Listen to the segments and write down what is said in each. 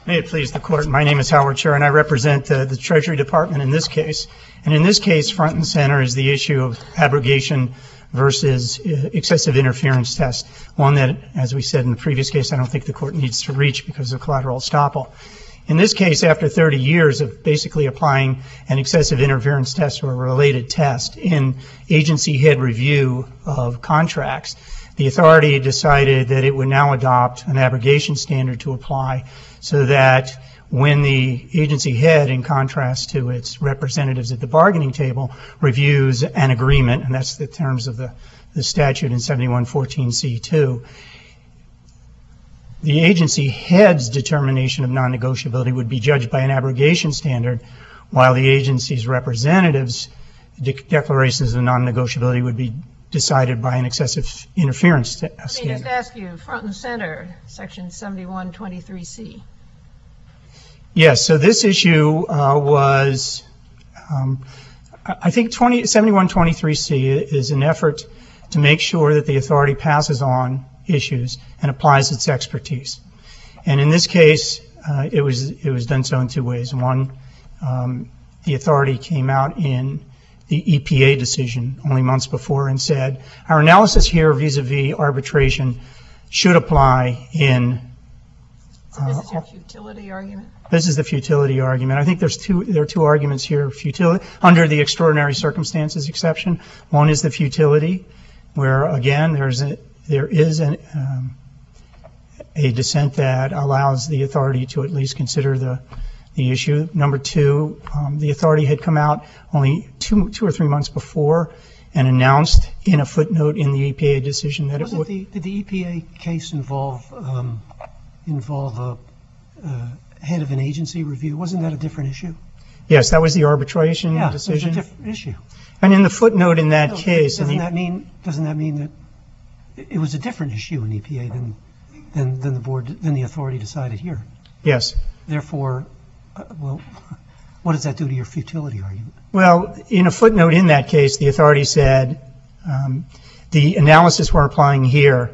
May it please the Court, my name is Howard Scher, and I represent the Treasury Department in this case. And in this case, front and center is the issue of abrogation versus excessive interference test, one that, as we said in the previous case, I don't think the Court needs to reach because of collateral estoppel. In this case, after 30 years of basically applying an excessive interference test or a related test in agency head review of contracts, the authority decided that it would now adopt an abrogation standard to apply so that when the agency head, in contrast to its representatives at the bargaining table, reviews an agreement, and that's the terms of the statute in 7114C2, the agency head's determination of non-negotiability would be judged by an abrogation standard, while the agency's representatives' declarations of non-negotiability would be decided by an excessive interference standard. Let me just ask you, front and center, Section 7123C. Yes, so this issue was, I think 7123C is an effort to make sure that the authority passes on issues and applies its expertise. And in this case, it was done so in two ways. One, the authority came out in the EPA decision only months before and said, our analysis here vis-a-vis arbitration should apply in... So this is your futility argument? This is the futility argument. I think there are two arguments here. Futility under the extraordinary circumstances exception. One is the futility, where again there is a dissent that allows the authority to at least consider the issue. Number two, the authority had come out only two or 3 months before and announced in a footnote in the EPA decision that it would. Did the EPA case involve a head of an agency review? Wasn't that a different issue? Yes, that was the arbitration decision. It was a different issue. And in the footnote in that case, doesn't that mean that it was a different issue in EPA than the authority decided here? Yes. Therefore, what does that do to your futility argument? Well, in a footnote in that case, the authority said the analysis we're applying here,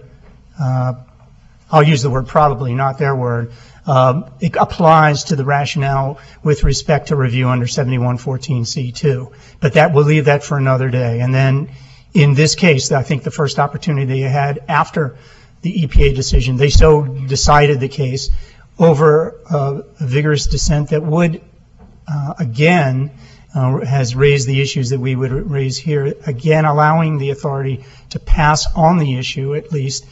I'll use the word probably, not their word, it applies to the rationale with respect to review under 7114C2. But that we'll leave that for another day. And then in this case, I think the first opportunity they had after the EPA decision, they so decided the case over a vigorous dissent that would, again, has raised the issues that we would raise here, again allowing the authority to pass on the issue at least.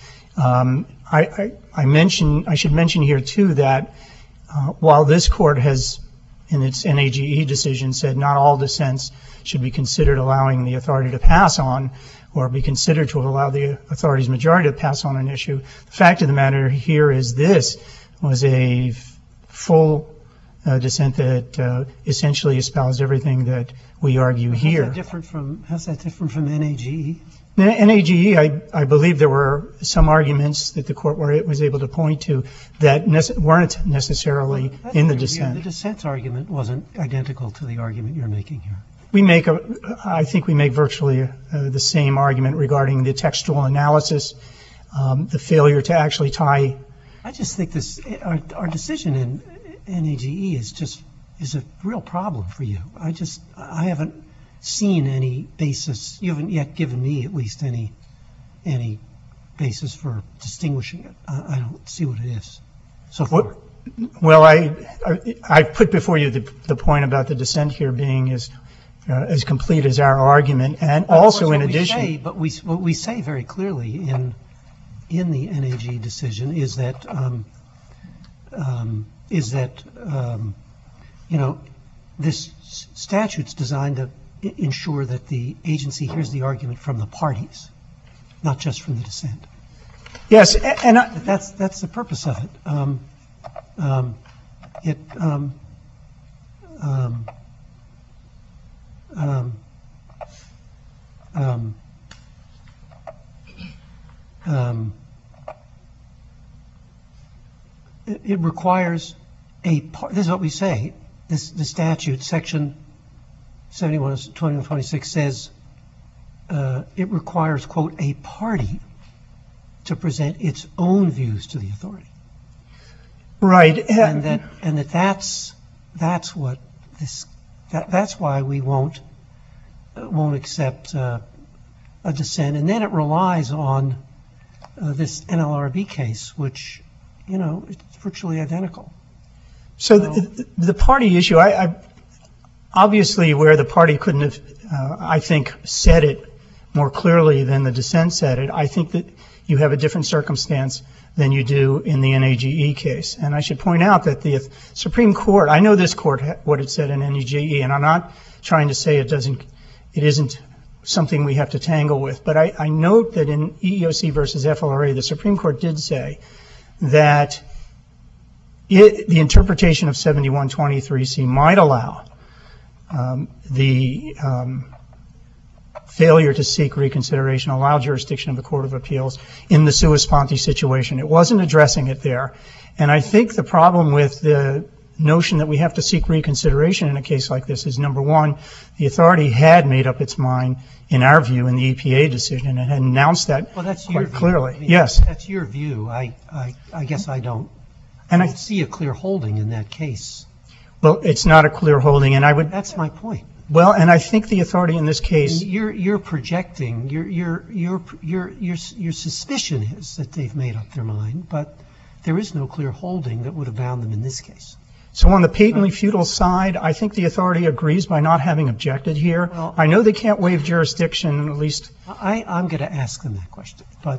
I should mention here too that while this court has in its NAGE decision said not all dissents should be considered allowing the authority to pass on or be considered to allow the authority's majority to pass on an issue, the fact of the matter here is this was a full dissent that essentially espoused everything that we argue here. How's that different from NAGE? NAGE, I believe there were some arguments that the court was able to point to that weren't necessarily in the dissent. The dissent argument wasn't identical to the argument you're making here. I think we make virtually the same argument regarding the textual analysis, the failure to actually tie. I just think our decision in NAGE is a real problem for you. I haven't seen any basis. You haven't yet given me at least any basis for distinguishing it. I don't see what it is so far. Well, I put before you the point about the dissent here being as complete as our argument, and also in addition. What we say very clearly in the NAGE decision is that this statute's designed to ensure that the agency hears the argument from the parties, not just from the dissent. Yes, and that's the purpose of it. It requires this is what we say. The statute, Section 7126 says it requires, quote, a party to present its own views to the authority. Right. That's what this, that's why we won't accept a dissent. And then it relies on this NLRB case, which, you know, it's virtually identical. So the party issue, I obviously where the party couldn't have, I think, said it more clearly than the dissent said it, I think that you have a different circumstance than you do in the NAGE case. And I should point out that the Supreme Court, I know this court, what it said in NAGE, and I'm not trying to say it isn't something we have to tangle with, but I note that in EEOC versus FLRA, the Supreme Court did say that the interpretation of 7123C might allow the failure to seek reconsideration, allow jurisdiction of the Court of Appeals in the sua sponte situation. It wasn't addressing it there. And I think the problem with the notion that we have to seek reconsideration in a case like this is, number one, the authority had made up its mind, in our view, in the EPA decision, and had announced that quite clearly. Yes. That's your view. I guess I don't see a clear holding in that case. Well, it's not a clear holding, and I would... That's my point. Well, and I think the authority in this case... You're projecting, your suspicion is that they've made up their mind, but there is no clear holding that would have bound them in this case. So on the patently futile side, I think the authority agrees by not having objected here. Well, I know they can't waive jurisdiction, at least... I'm going to ask them that question, but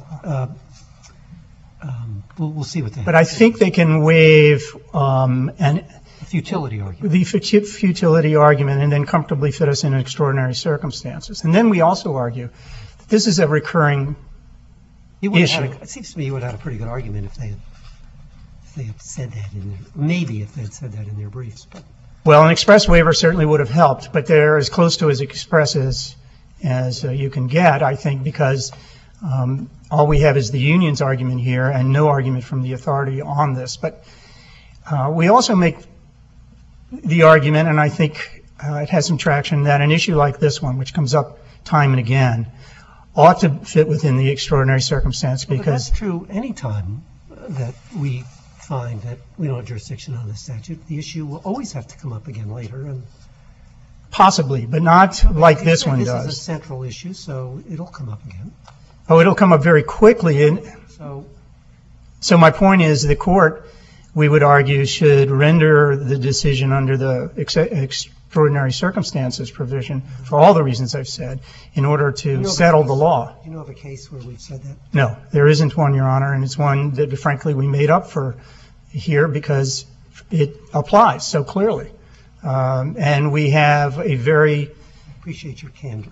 we'll see what they have. But I think they can waive futility argument. The futility argument and then comfortably fit us in extraordinary circumstances. And then we also argue that this is a recurring issue. It seems to me you would have had a pretty good argument if they had said that in their, maybe if they had said that in their briefs. But. Well, an express waiver certainly would have helped, but they're as close to as express as you can get, I think, because all we have is the union's argument here and no argument from the authority on this. But we also make the argument, and I think it has some traction, that an issue like this one, which comes up time and again, ought to fit within the extraordinary circumstance because... But that's true any time that we find that we don't have jurisdiction on the statute. The issue will always have to come up again later. And possibly, but not like this one does. This is a central issue, so it'll come up again. Oh, it'll come up very quickly. So my point is the court, we would argue, should render the decision under the extraordinary circumstances provision for all the reasons I've said in order to settle the law. Do you know of a case where we've said that? No, there isn't one, Your Honor, and it's one that, frankly, we made up for here because it applies so clearly. And we have a very... I appreciate your candor.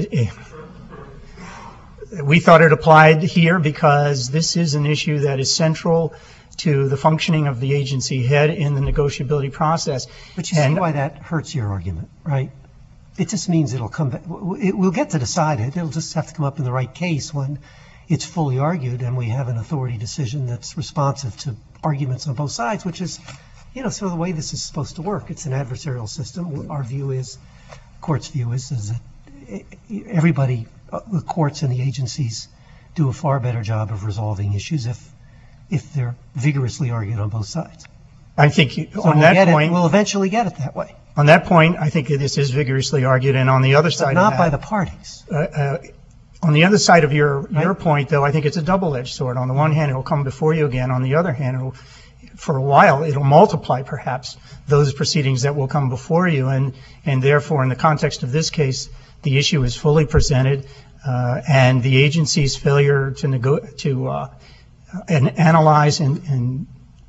We thought it applied here because this is an issue that is central to the functioning of the agency head in the negotiability process. But you see why that hurts your argument, right? It just means it'll come back. We'll get to decide it. It'll just have to come up in the right case when it's fully argued and we have an authority decision that's responsive to arguments on both sides, which is, you know, sort of the way this is supposed to work. It's an adversarial system. Our view is, court's view is that everybody, the courts and the agencies do a far better job of resolving issues if they're vigorously argued on both sides. I think on that point... We'll eventually get it that way. On that point, I think this is vigorously argued, and on the other side of that... But not by the parties. On the other side of your point, though, I think it's a double-edged sword. On the one hand, it'll come before you again. On the other hand, for a while, it'll multiply, perhaps, those proceedings that will come before you. And therefore, in the context of this case, the issue is fully presented, and the agency's failure to analyze and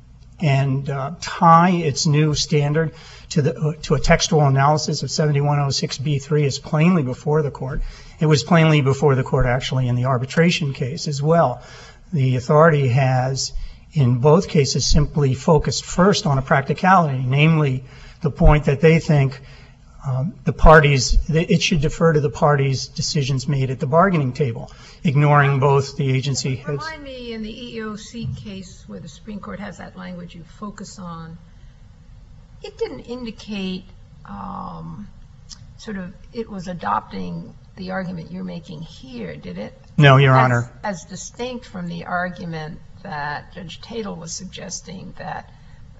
tie its new standard to a textual analysis of 7106B3 is plainly before the court. It was plainly before the court, actually, in the arbitration case as well. The authority has, in both cases, simply focused first on a practicality, namely the point that they think the parties, it should defer to the parties' decisions made at the bargaining table, ignoring both the agency heads. Remind me, in the EEOC case where the Supreme Court has that language you focus on, it didn't indicate sort of it was adopting the argument you're making here, did it? No, Your Honor. As distinct from the argument that Judge Tatel was suggesting, that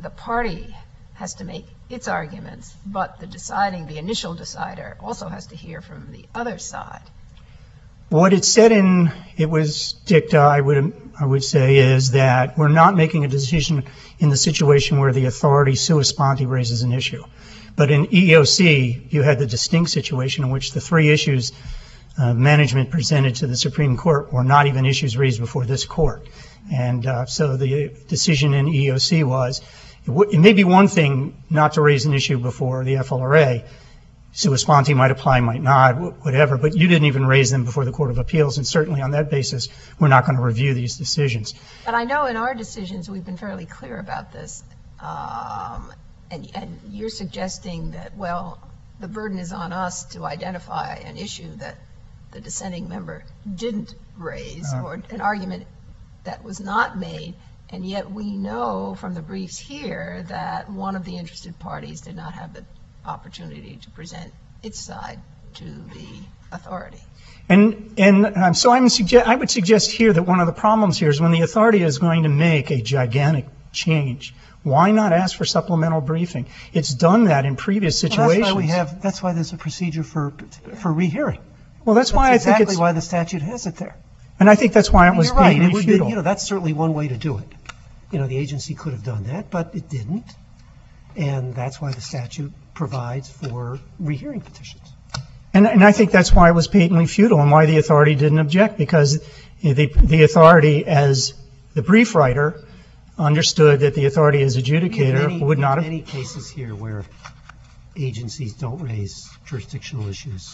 the party has to make its arguments, but the initial decider also has to hear from the other side. What it said it was dicta, I would say, is that we're not making a decision in the situation where the authority sua sponte raises an issue. But in EEOC, you had the distinct situation in which the three issues management presented to the Supreme Court were not even issues raised before this court. And so the decision in EEOC was, it may be one thing not to raise an issue before the FLRA. Sua sponte might apply, might not, whatever, but you didn't even raise them before the Court of Appeals, and certainly on that basis, we're not going to review these decisions. But I know in our decisions we've been fairly clear about this, and you're suggesting that, well, the burden is on us to identify an issue that the dissenting member didn't raise, or an argument that was not made, and yet we know from the briefs here that one of the interested parties did not have the opportunity to present its side to the authority. And so I would suggest here that one of the problems here is when the authority is going to make a gigantic change, why not ask for supplemental briefing? It's done that in previous situations. Well, that's why there's a procedure for rehearing. Well, that's why I think exactly why the statute has it there. And I think that's why it was patently futile. You know, that's certainly one way to do it. You know, the agency could have done that, but it didn't. And that's why the statute provides for rehearing petitions. And I think that's why it was patently futile and why the authority didn't object, because the authority, as the brief writer, understood that the authority as adjudicator would not have. Any cases here where agencies don't raise jurisdictional issues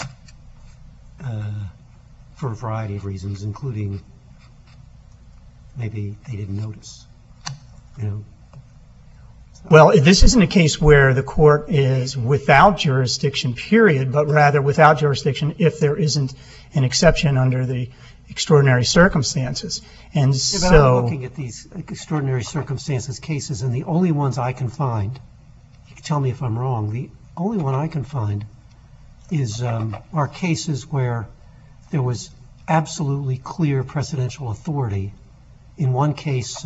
for a variety of reasons, including maybe they didn't notice, you know. Well, this isn't a case where the court is without jurisdiction, period, but rather without jurisdiction if there isn't an exception under the extraordinary circumstances. And but I'm looking at these extraordinary circumstances cases, and the only ones I can find, you can tell me if I'm wrong, the only one I can find is are cases where there was absolutely clear precedential authority. In one case,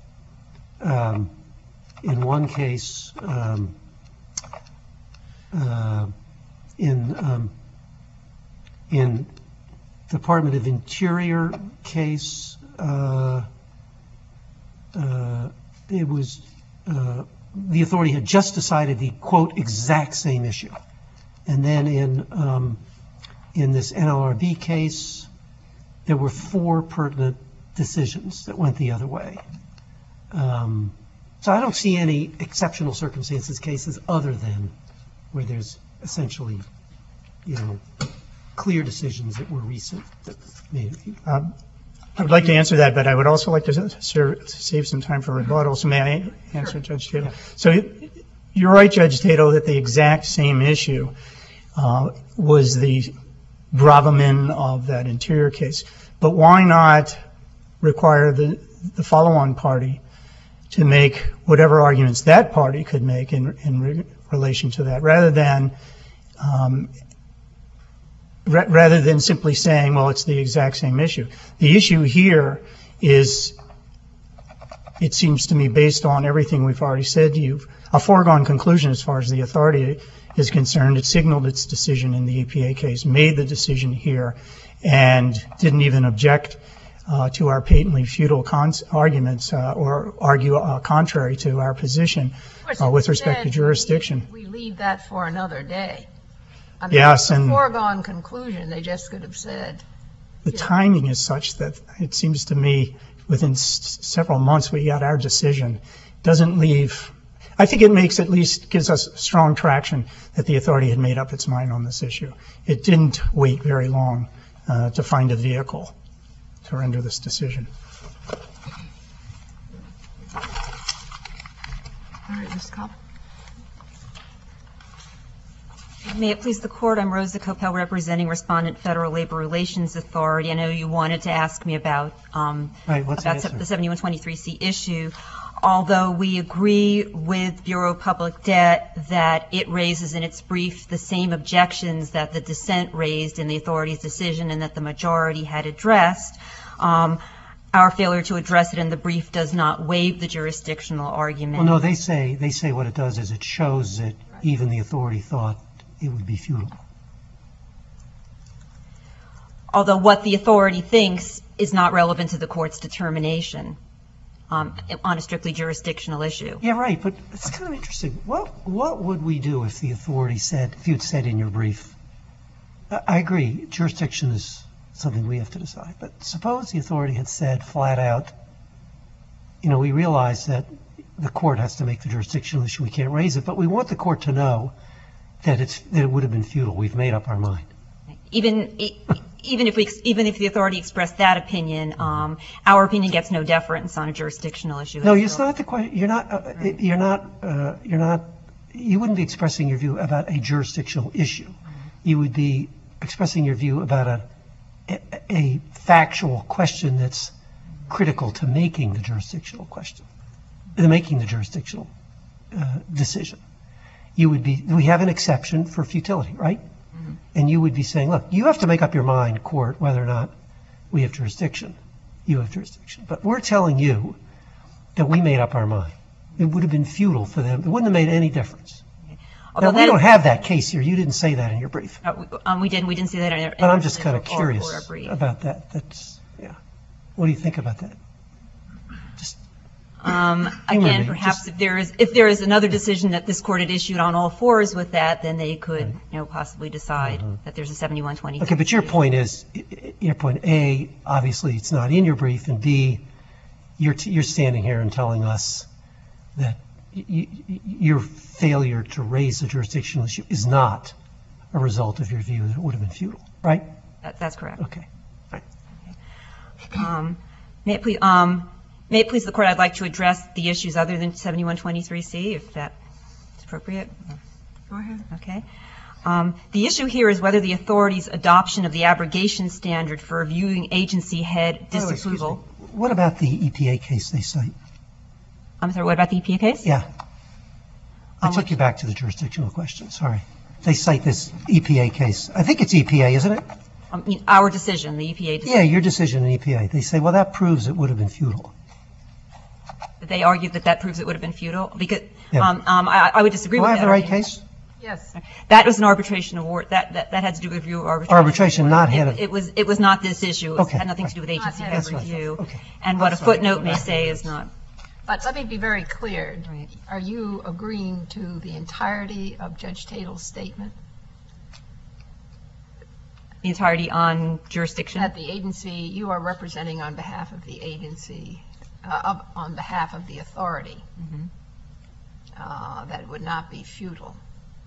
in Department of Interior case, it was the authority had just decided the quote exact same issue, and then in this NLRB case, there were 4 pertinent decisions that went the other way. So I don't see any exceptional circumstances cases other than where there's essentially, you know, clear decisions that were recent that made it. I would like to answer that, but I would also like to save some time for rebuttal. So may I answer, Judge Tatel? Yeah. So you're right, Judge Tatel, that the exact same issue was the gravamen of that Interior case. But why not require the follow-on party to make whatever arguments that party could make in relation to that, rather than simply saying, well, it's the exact same issue. The issue here is, it seems to me, based on everything we've already said to you, a foregone conclusion as far as the authority is concerned. It signaled its decision in the EPA case, made the decision here, and didn't even object to our patently futile arguments or argue contrary to our position with respect to jurisdiction. We leave that for another day. I mean, yes, a and foregone conclusion, they just could have said. The timing is such that it seems to me within several months we got our decision. Doesn't leave. I think it makes, at least gives us strong traction that the authority had made up its mind on this issue. It didn't wait very long to find a vehicle to render this decision. All right, Ms. Cobb. May it please the Court, I'm Rosa Coppell, representing Respondent Federal Labor Relations Authority. I know you wanted to ask me about the 7123C issue. Although we agree with Bureau of Public Debt that it raises in its brief the same objections that the dissent raised in the authority's decision and that the majority had addressed, our failure to address it in the brief does not waive the jurisdictional argument. Well, no, they say what it does is it shows that even the authority thought it would be futile. Although what the authority thinks is not relevant to the court's determination on a strictly jurisdictional issue. Yeah, right, but it's kind of interesting. What would we do if the authority said, if you'd said in your brief, I agree, jurisdiction is something we have to decide, but suppose the authority had said flat out, we realize that the court has to make the jurisdictional issue, we can't raise it, but we want the court to know that it would have been futile. We've made up our mind. Even if the authority expressed that opinion, our opinion gets no deference on a jurisdictional issue. No, it's not the question. You wouldn't be expressing your view about a jurisdictional issue. You would be expressing your view about a factual question that's critical to making the jurisdictional question, making the jurisdictional decision. We have an exception for futility, right? Mm-hmm. And you would be saying, look, you have to make up your mind, court, whether or not we have jurisdiction. You have jurisdiction. But we're telling you that we made up our mind. It would have been futile for them. It wouldn't have made any difference. Now, we don't have that case here. You didn't say that in your brief. We didn't say that in our brief. But I'm just kind of curious about that. What do you think about that? Again, perhaps if there is another decision that this court had issued on all fours with that, then they could, possibly decide that there's a 7120. Okay, but your point is, A, obviously it's not in your brief, and B, you're standing here and telling us that your failure to raise the jurisdictional issue is not a result of your view that it would have been futile, right? That's correct. Okay. Right. May it please the court, I'd like to address the issues other than 7123C, if that's appropriate. Go ahead. Okay. The issue here is whether the authority's adoption of the abrogation standard for reviewing agency head disapproval. What about the EPA case they cite? I'm sorry, what about the EPA case? Yeah. I took you back to the jurisdictional question. Sorry. They cite this EPA case. I think it's EPA, isn't it? Our decision, the EPA decision. Yeah, your decision in EPA. They say, well, that proves it would have been futile. They argued that proves it would have been futile? Because Yeah. I would disagree with that. Do I have the right case? Yes. That was an arbitration award. That had to do with review of arbitration. Arbitration, not head of... It was not this issue. It had nothing to do with agency head review. Okay. And what a footnote may say is not. But let me be very clear. Right. Are you agreeing to the entirety of Judge Tatel's statement? The entirety on jurisdiction? That the agency, you are representing on behalf of the agency, on behalf of the authority, that it would not be futile.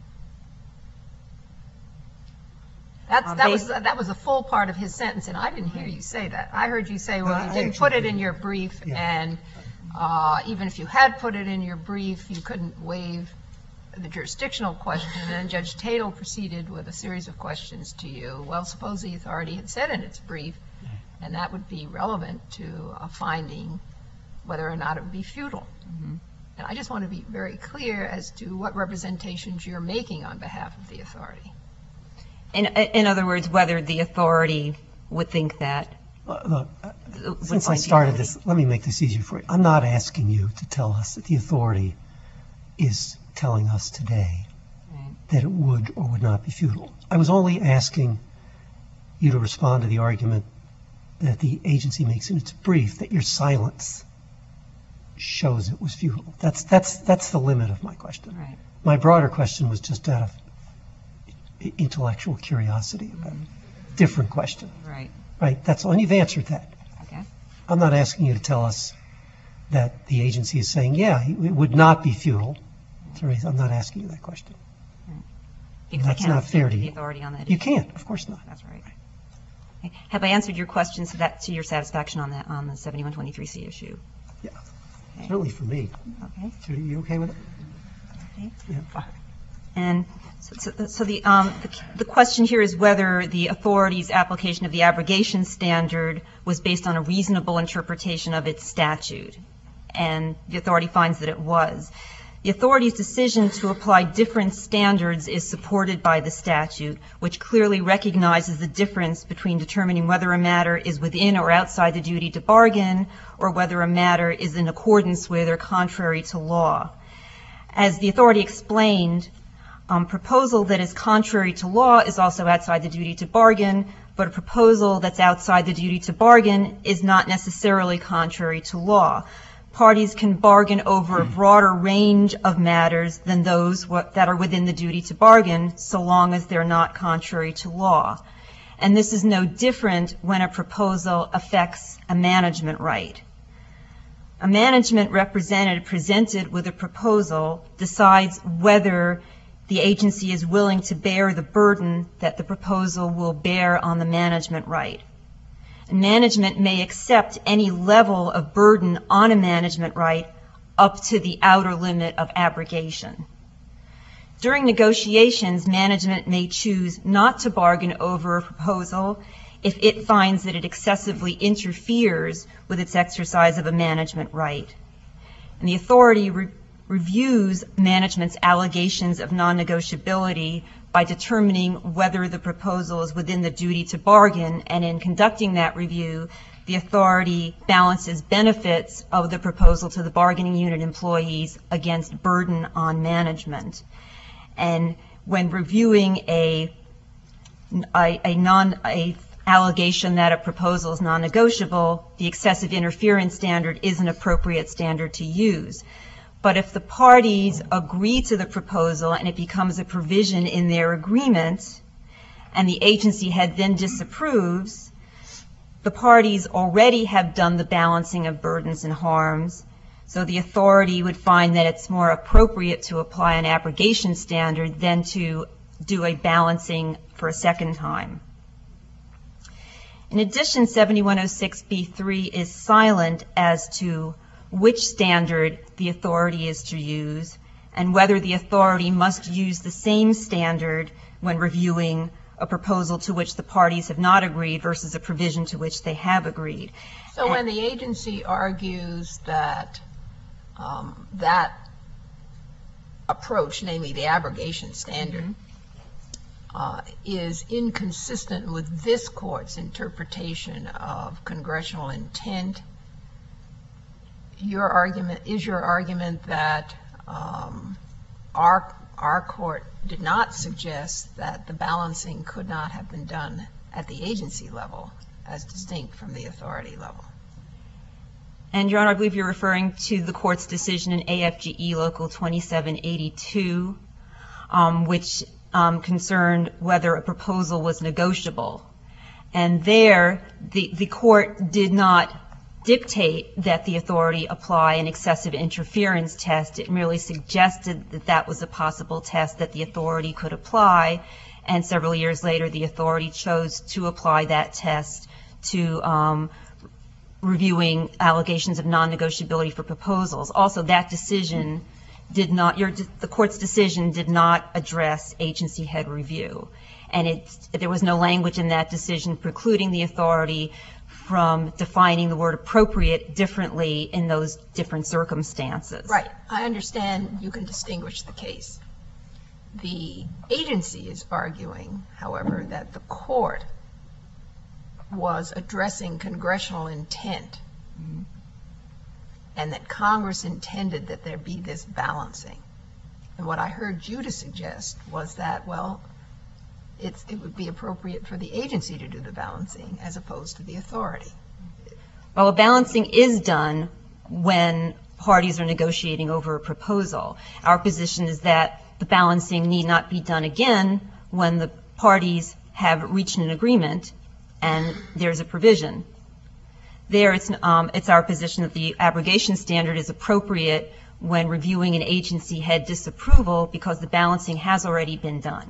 That was a full part of his sentence, and I didn't hear you say that. I heard you say, well, you didn't put it in your brief, and even if you had put it in your brief, you couldn't waive the jurisdictional question. And then Judge Tatel proceeded with a series of questions to you. Well, suppose the authority had said in its brief, and that would be relevant to a finding whether or not it would be futile. And I just want to be very clear as to what representations you're making on behalf of the authority. In other words, whether the authority would think that. Look, since I started this, let me make this easier for you. I'm not asking you to tell us that the authority is telling us today that it would or would not be futile. I was only asking you to respond to the argument that the agency makes in its brief that your silence shows it was futile. That's the limit of my question. Right. My broader question was just out of intellectual curiosity about a different question. Right. Right. That's all. And you've answered that. Okay. I'm not asking you to tell us that the agency is saying, yeah, it would not be futile. I'm not asking you that question. Because that's not fair to you. The authority on that you issue. can't. Of course not. That's right. Okay. Have I answered your questions to your satisfaction on the 7123C issue? Yeah. Okay. Certainly for me. Okay. So are you okay with it? Okay. Yeah. And so the question here is whether the authority's application of the abrogation standard was based on a reasonable interpretation of its statute, and the authority finds that it was. The authority's decision to apply different standards is supported by the statute, which clearly recognizes the difference between determining whether a matter is within or outside the duty to bargain, or whether a matter is in accordance with or contrary to law. As the authority explained, proposal that is contrary to law is also outside the duty to bargain, but a proposal that's outside the duty to bargain is not necessarily contrary to law. Parties can bargain over a broader range of matters than those that are within the duty to bargain, so long as they're not contrary to law. And this is no different when a proposal affects a management right. A management representative presented with a proposal decides whether the agency is willing to bear the burden that the proposal will bear on the management right. And management may accept any level of burden on a management right up to the outer limit of abrogation. During negotiations, management may choose not to bargain over a proposal if it finds that it excessively interferes with its exercise of a management right. And the authority reviews management's allegations of non-negotiability by determining whether the proposal is within the duty to bargain, and in conducting that review, the authority balances benefits of the proposal to the bargaining unit employees against burden on management. And when reviewing a allegation that a proposal is non-negotiable, the excessive interference standard is an appropriate standard to use. But if the parties agree to the proposal and it becomes a provision in their agreement, and the agency head then disapproves, the parties already have done the balancing of burdens and harms, so the authority would find that it's more appropriate to apply an abrogation standard than to do a balancing for a second time. In addition, 7106B3 is silent as to which standard the authority is to use, and whether the authority must use the same standard when reviewing a proposal to which the parties have not agreed versus a provision to which they have agreed. So when the agency argues that that approach, namely the abrogation standard, is inconsistent with this court's interpretation of congressional intent, your argument that our court did not suggest that the balancing could not have been done at the agency level as distinct from the authority level. And, Your Honor, I believe you're referring to the court's decision in AFGE Local 2782, which concerned whether a proposal was negotiable. And there, the court did not dictate that the authority apply an excessive interference test. It merely suggested that that was a possible test that the authority could apply, and several years later the authority chose to apply that test to reviewing allegations of non-negotiability for proposals. Also, that decision did not, the court's decision did not address agency head review, and there was no language in that decision precluding the authority from defining the word appropriate differently in those different circumstances. Right. I understand you can distinguish the case. The agency is arguing, however, that the court was addressing congressional intent, and that Congress intended that there be this balancing. And what I heard you to suggest was that, well, it would be appropriate for the agency to do the balancing as opposed to the authority. Well, a balancing is done when parties are negotiating over a proposal. Our position is that the balancing need not be done again when the parties have reached an agreement and there's a provision. There, it's our position that the abrogation standard is appropriate when reviewing an agency head disapproval because the balancing has already been done.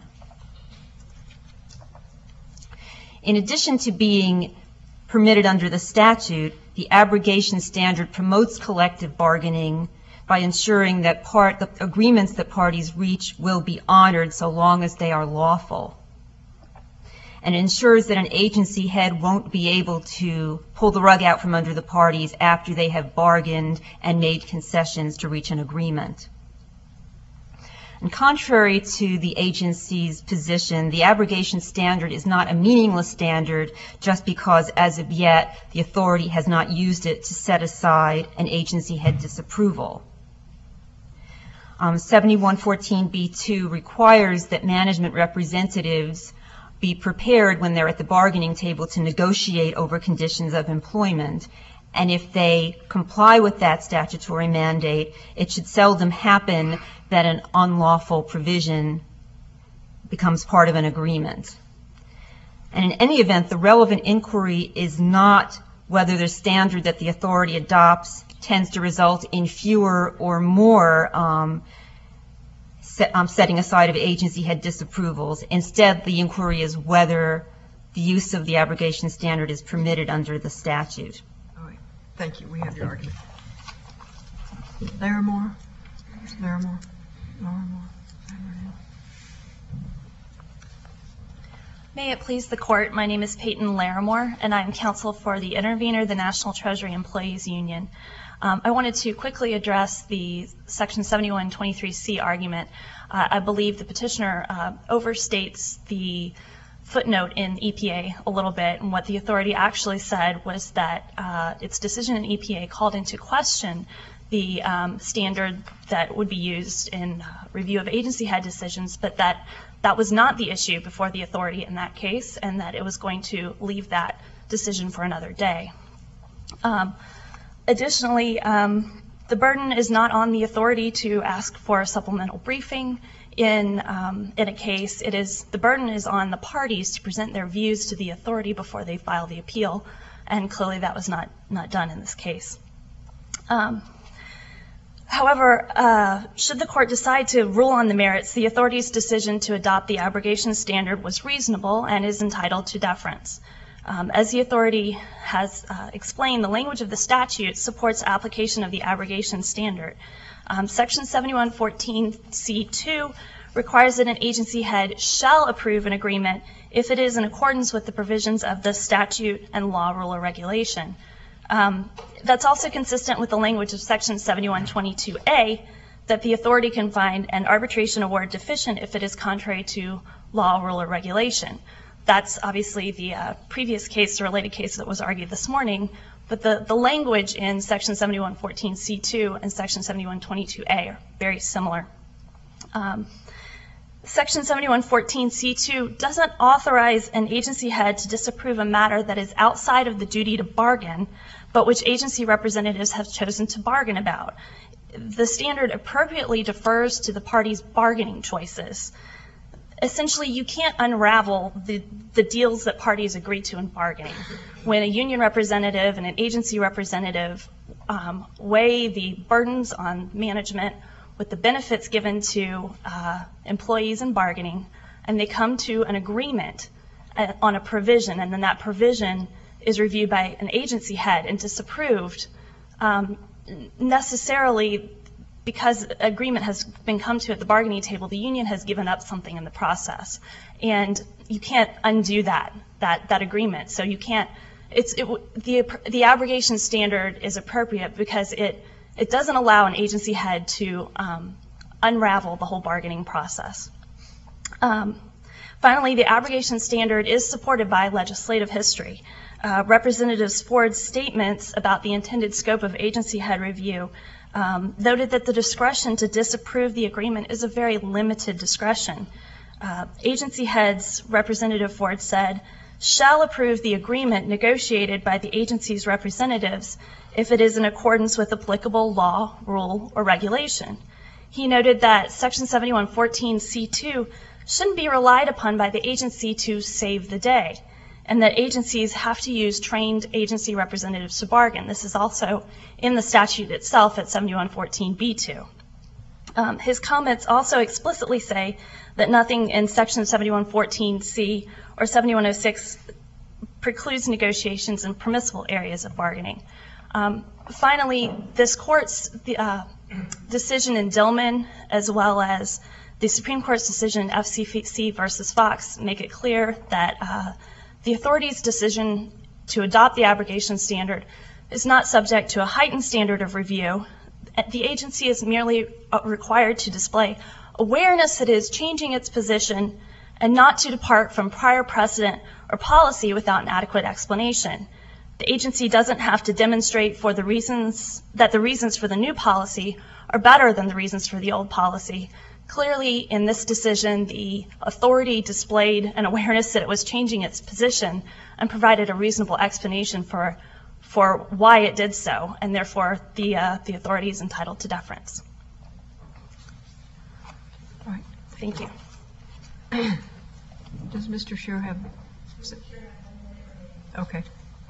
In addition to being permitted under the statute, the abrogation standard promotes collective bargaining by ensuring that the agreements that parties reach will be honored so long as they are lawful. And ensures that an agency head won't be able to pull the rug out from under the parties after they have bargained and made concessions to reach an agreement. And contrary to the agency's position, the abrogation standard is not a meaningless standard just because, as of yet, the authority has not used it to set aside an agency head disapproval. 7114B2 requires that management representatives be prepared when they're at the bargaining table to negotiate over conditions of employment. And if they comply with that statutory mandate, it should seldom happen that an unlawful provision becomes part of an agreement. And in any event, the relevant inquiry is not whether the standard that the authority adopts tends to result in fewer or more setting aside of agency head disapprovals. Instead, the inquiry is whether the use of the abrogation standard is permitted under the statute. All right. Thank you. We have your argument. Larimore? Larimore? Larimore? May it please the Court, my name is Peyton Larimore, and I'm counsel for the intervener, the National Treasury Employees Union. I wanted to quickly address the Section 7123C argument. I believe the petitioner overstates the footnote in EPA a little bit, and what the authority actually said was that its decision in EPA called into question the standard that would be used in review of agency head decisions, but that was not the issue before the authority in that case, and that it was going to leave that decision for another day. Additionally, the burden is not on the authority to ask for a supplemental briefing in a case. The burden is on the parties to present their views to the authority before they file the appeal, and clearly that was not done in this case. However, should the Court decide to rule on the merits, the authority's decision to adopt the abrogation standard was reasonable and is entitled to deference. As the authority has explained, the language of the statute supports application of the abrogation standard. Section 7114C2 requires that an agency head shall approve an agreement if it is in accordance with the provisions of the statute and law, rule, or regulation. That's also consistent with the language of Section 7122A, that the authority can find an arbitration award deficient if it is contrary to law, rule, or regulation. That's obviously the previous case, the related case that was argued this morning, but the language in Section 7114C2 and Section 7122A are very similar. Section 7114C2 doesn't authorize an agency head to disapprove a matter that is outside of the duty to bargain, but which agency representatives have chosen to bargain about. The standard appropriately defers to the parties' bargaining choices. Essentially, you can't unravel the deals that parties agree to in bargaining. When a union representative and an agency representative weigh the burdens on management with the benefits given to employees in bargaining, and they come to an agreement on a provision, and then that provision is reviewed by an agency head and disapproved, necessarily, because agreement has been come to at the bargaining table, the union has given up something in the process. And you can't undo that agreement. So you can't, the abrogation standard is appropriate because it doesn't allow an agency head to unravel the whole bargaining process. Finally, the abrogation standard is supported by legislative history. Representative Ford's statements about the intended scope of agency head review noted that the discretion to disapprove the agreement is a very limited discretion. Agency heads, Representative Ford said, shall approve the agreement negotiated by the agency's representatives if it is in accordance with applicable law, rule, or regulation. He noted that Section 7114C2 shouldn't be relied upon by the agency to save the day, and that agencies have to use trained agency representatives to bargain. This is also in the statute itself at 7114B2. His comments also explicitly say that nothing in Section 7114C or 7106 precludes negotiations in permissible areas of bargaining. Finally, this Court's decision in Dillman, as well as the Supreme Court's decision in FCC versus Fox, make it clear that the authority's decision to adopt the abrogation standard is not subject to a heightened standard of review. The agency is merely required to display awareness that it is changing its position, and not to depart from prior precedent or policy without an adequate explanation. The agency doesn't have to demonstrate that the reasons for the new policy are better than the reasons for the old policy. Clearly, in this decision, the authority displayed an awareness that it was changing its position and provided a reasonable explanation for why it did so, and therefore the authority is entitled to deference. All right. Thank you. Does Mr. Scheer have? Okay.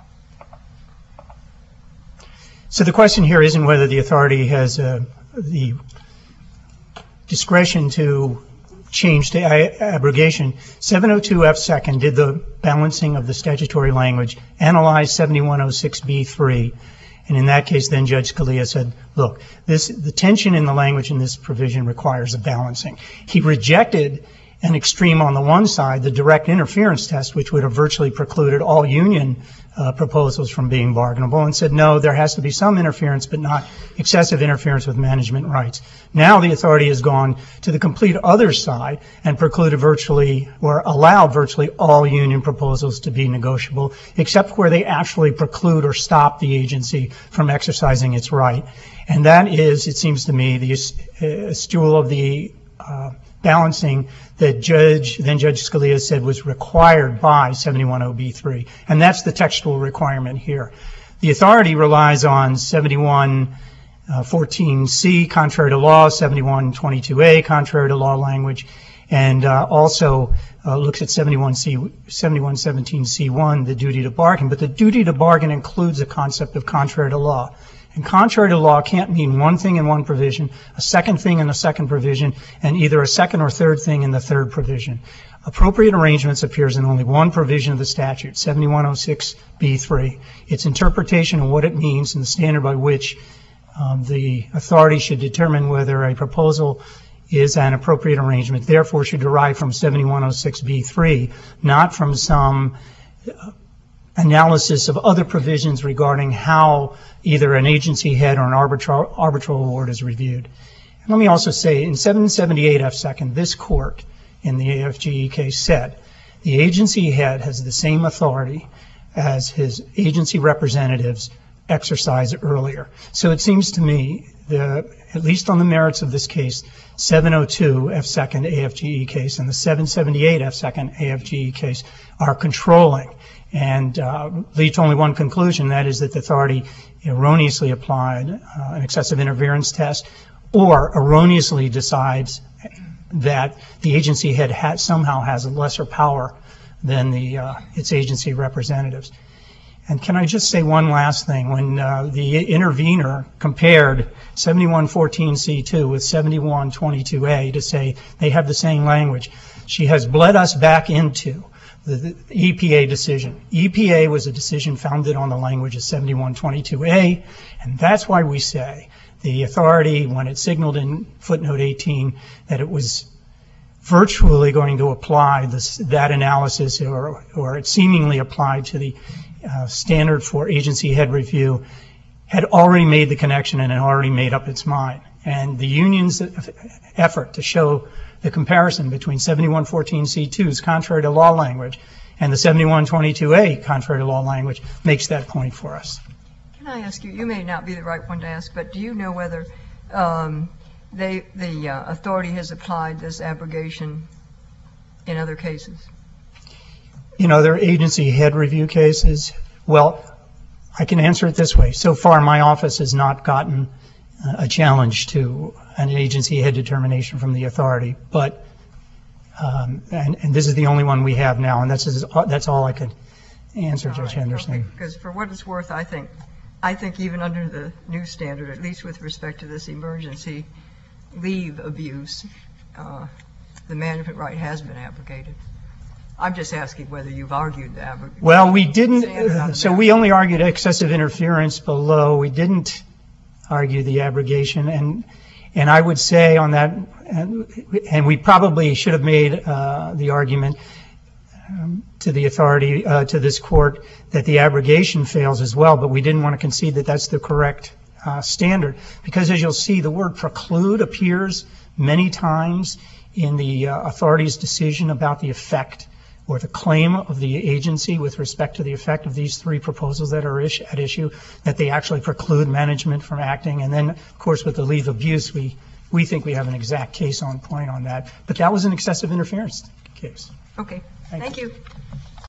So the question here isn't whether the authority has the discretion to change to abrogation. 702F2 did the balancing of the statutory language, analyzed 7106B3, and in that case then Judge Scalia said, look, the tension in the language in this provision requires a balancing. He rejected an extreme on the one side, the direct interference test, which would have virtually precluded all union proposals from being bargainable, and said, no, there has to be some interference, but not excessive interference with management rights. Now the authority has gone to the complete other side and precluded virtually, or allowed virtually all union proposals to be negotiable, except where they actually preclude or stop the agency from exercising its right. And that is, it seems to me, the stool of the balancing that then Judge Scalia said was required by 710B3. And that's the textual requirement here. The authority relies on 7114C, contrary to law, 7122A, contrary to law language, and also looks at 7117C1, the duty to bargain. But the duty to bargain includes the concept of contrary to law. And contrary to law can't mean one thing in one provision, a second thing in a second provision, and either a second or third thing in the third provision. Appropriate arrangements appears in only one provision of the statute, 7106B3. Its interpretation of what it means and the standard by which the authority should determine whether a proposal is an appropriate arrangement, therefore should derive from 7106B3, not from some analysis of other provisions regarding how either an agency head or an arbitral award is reviewed. And let me also say, in 778F2, this court in the AFGE case said the agency head has the same authority as his agency representatives exercised earlier. So it seems to me, at least on the merits of this case, 702F2 AFGE case and the 778F2 AFGE case are controlling and lead to only one conclusion, that is that the authority erroneously applied an excessive interference test or erroneously decides that the agency head somehow has a lesser power than its agency representatives. And can I just say one last thing? When the intervener compared 7114C2 with 7122A to say they have the same language, she has bled us back into the EPA decision. EPA was a decision founded on the language of 7122A, and that's why we say the authority, when it signaled in footnote 18 that it was virtually going to apply that analysis, or it seemingly applied to the standard for agency head review, had already made the connection and had already made up its mind. And the union's effort to show the comparison between 7114C2's contrary to law language and the 7122A contrary to law language makes that point for us. Can I ask you, you may not be the right one to ask, but do you know whether the authority has applied this abrogation in other cases? In other agency head review cases? Well, I can answer it this way. So far, my office has not gotten a challenge to an agency head determination from the authority, but and this is the only one we have now, and that's all I could answer, Judge Henderson. Because for what it's worth, I think even under the new standard, at least with respect to this emergency leave abuse, the management right has been abrogated. I'm just asking whether you've argued the abrogation. Well, we didn't. So we only argued excessive interference below. We didn't argue the abrogation, and I would say on that, and we probably should have made the argument to the authority, to this court, that the abrogation fails as well, but we didn't want to concede that that's the correct standard, because as you'll see, the word preclude appears many times in the authority's decision about the effect or the claim of the agency with respect to the effect of these three proposals that are at issue, that they actually preclude management from acting. And then, of course, with the leave abuse, we think we have an exact case on point on that. But that was an excessive interference case. Okay, thank you.